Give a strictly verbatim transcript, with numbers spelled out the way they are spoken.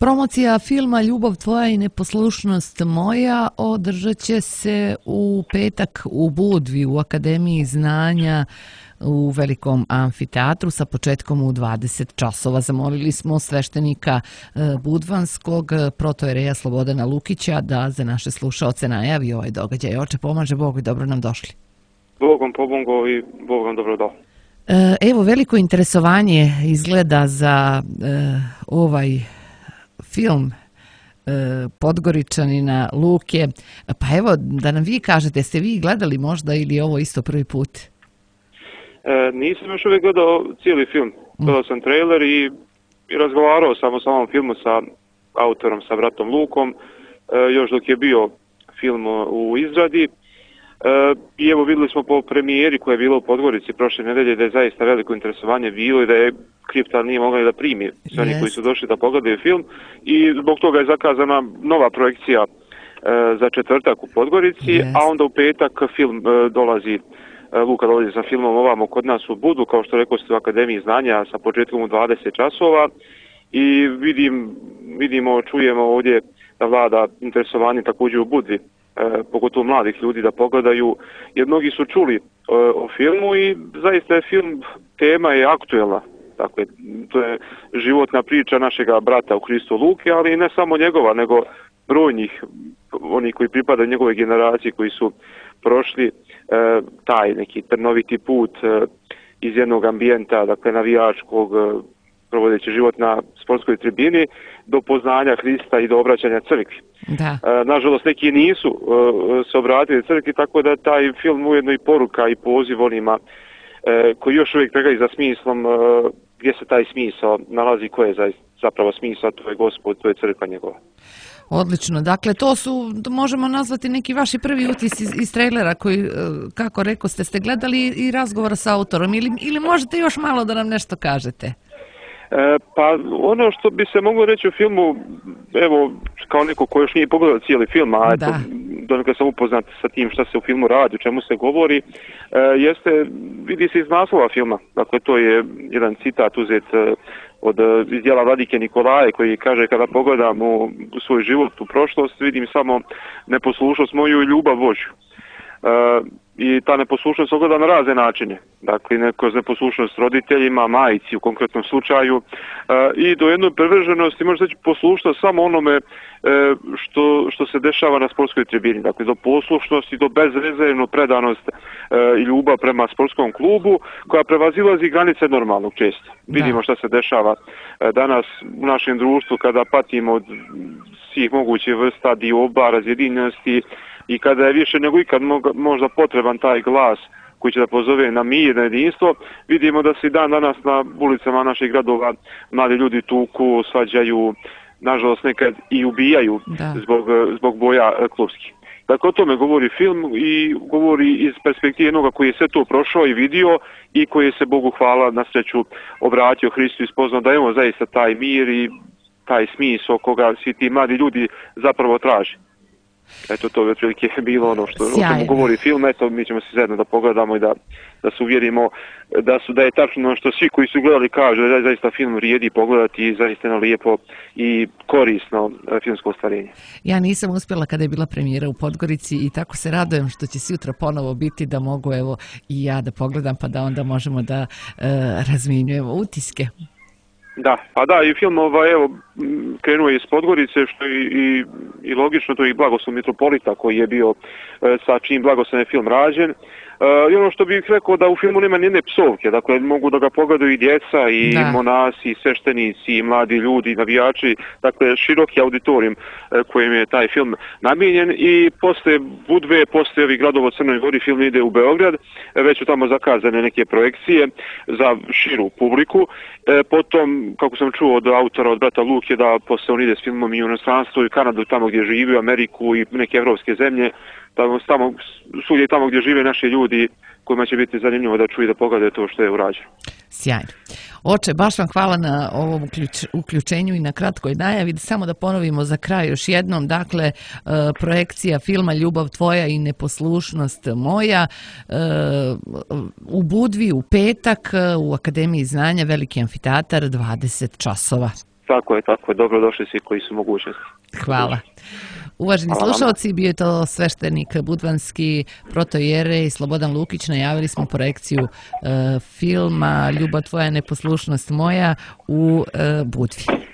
Promocija filma Ljubav tvoja i neposlušnost moja održat će se u petak u Budvi u Akademiji znanja u velikom amfiteatru sa početkom u dvadeset časova. Zamolili smo sveštenika budvanskog protojereja Slobodana Lukića da za naše slušaoce najavi ovaj događaj. Oče, pomaže Bog i dobro nam došli. Bogom pomogo i Bogom dobro dao. Evo, veliko interesovanje izgleda za ovaj film Podgoričanina Luke. Pa evo, da nam vi kažete, ste vi gledali možda ili ovo isto prvi put? E, nisam još uvijek gledao cijeli film. Gledao sam trailer i, i razgovarao sam o samom filmu sa autorom, sa bratom Lukom, e, još dok je bio film u izradi. E, I evo vidjeli smo po premijeri koja je bila u Podgorici prošle nedelje da je zaista veliko interesovanje bilo i da je Kripta nije mogla da primi sve oni yes. koji su došli da pogledaju film i zbog toga je zakazana nova projekcija e, za četvrtak u Podgorici, yes. a onda u petak film e, dolazi, e, Luka dolazi sa filmom ovamo kod nas u Budu, kao što rekao ste u Akademiji znanja sa početkom u dvadeset časova i vidim, vidimo, čujemo ovdje da vlada interesovanje također u Budvi. E, pogotovo mladih ljudi da pogledaju, jer mnogi su čuli e, o filmu i zaista je film, tema je aktuelna. Dakle, to je životna priča našega brata u Kristu Luke, ali ne samo njegova, nego brojnih, oni koji pripadaju njegove generacije, koji su prošli e, taj neki trnoviti put e, iz jednog ambijenta, dakle navijačkog, e, provodeći život na sportskoj tribini, do poznanja Hrista i do obraćanja crkvi. Da. E, nažalost, neki nisu e, se obratili crkvi, tako da taj film ujedno i poruka i poziv onima e, koji još uvijek tragaju za smislom, e, gdje se taj smisao nalazi, ko je za, zapravo smisao, to je Gospod, to je crkva njegova. Odlično. Dakle, to su, možemo nazvati neki vaši prvi utis iz, iz trailera koji, kako rekao ste, ste gledali i razgovora sa autorom ili, ili možete još malo da nam nešto kažete? E, pa ono što bi se moglo reći u filmu, evo, kao neko ko još nije pogledao cijeli film, a eto, donekle sam upoznat sa tim šta se u filmu radi, o čemu se govori, e, jeste, vidi se iz naslova filma. Dakle, to je jedan citat uzet e, od iz djela Vladike Nikolaje koji kaže: kada pogledam u, u svoj život, u prošlost, vidim samo neposlušnost moju i ljubav Božju. E, I ta neposlušnost ogleda na razne načine. Dakle, kroz neposlušnost roditeljima, majici u konkretnom slučaju, e, i do jednoj privrženosti, možda će poslušnost samo onome e, što, što se dešava na sportskoj tribini. Dakle, do poslušnosti, do bezrezervnu predanost e, i ljubav prema sportskom klubu, koja prevazilazi granice normalnog često. Da. Vidimo šta se dešava e, danas u našem društvu kada patimo od svih mogućih vrsta dioba, razjedinjenosti, i kada je više nego ikad možda potreban taj glas koji će da pozove na mir, na jedinstvo, vidimo da se i dan danas na ulicama naših gradova mladi ljudi tuku, svađaju, nažalost nekad i ubijaju zbog, zbog boja klubskih. Dakle, o tome govori film i govori iz perspektive jednoga koji je sve to prošao i vidio i koji je se, Bogu hvala, na sreću obratio Hristu i spoznao da imamo zaista taj mir i taj smisao koga svi ti mladi ljudi zapravo traže. Eto, to je otprilike bilo ono što o tomu govori film. Eto, mi ćemo se zajedno da pogledamo i da, da se uvjerimo da, su, da je tačno što svi koji su gledali kažu da je zaista film vrijedi pogledati i zaista je lijepo i korisno filmsko ostvarenje. Ja nisam uspjela kada je bila premijera u Podgorici i tako se radujem što će sutra ponovo biti da mogu evo i ja da pogledam pa da onda možemo da e, razminjujemo utiske. Da, pa da, i film ovaj, evo, krenuo je iz Podgorice, što i, i, i logično, to je i blagoslov mitropolita koji je bio, e, sa čijim blagoslovom je film rađen. E, I ono što bih rekao da u filmu nema nijedne psovke, dakle mogu da ga pogledaju i djeca, i da. monasi, i sveštenici, i mladi ljudi, i navijači, dakle široki auditorijum e, kojim je taj film namijenjen. I posle Budve, posle ovih gradova u Crnoj Gori, film ide u Beograd, e, već su tamo zakazane neke projekcije za širu publiku. E, potom, kako sam čuo od autora, od brata Luke, da posle on ide s filmom i u inostranstvo i Kanadu, tamo gdje živi, u Ameriku i neke evropske zemlje, tamo, tamo, svugdje tamo gdje žive naši ljudi kojima će biti zanimljivo da čuju i da pogledaju to što je urađeno. Sjajno. Oče, baš vam hvala na ovom uključ, uključenju i na kratkoj najavi. Samo da ponovimo za kraj još jednom. Dakle, e, projekcija filma Ljubav tvoja i neposlušnost moja e, u Budvi u petak u Akademiji znanja, veliki amfiteatar, dvadeset časova. Tako je, tako je. Dobro došli svi koji su mogućnosti. Hvala. Uvaženi Hvala slušalci, bio je to sveštenik budvanski protoijerej Slobodan Lukić. Najavili smo projekciju e, filma Ljubav tvoja, neposlušnost moja u e, Budvi.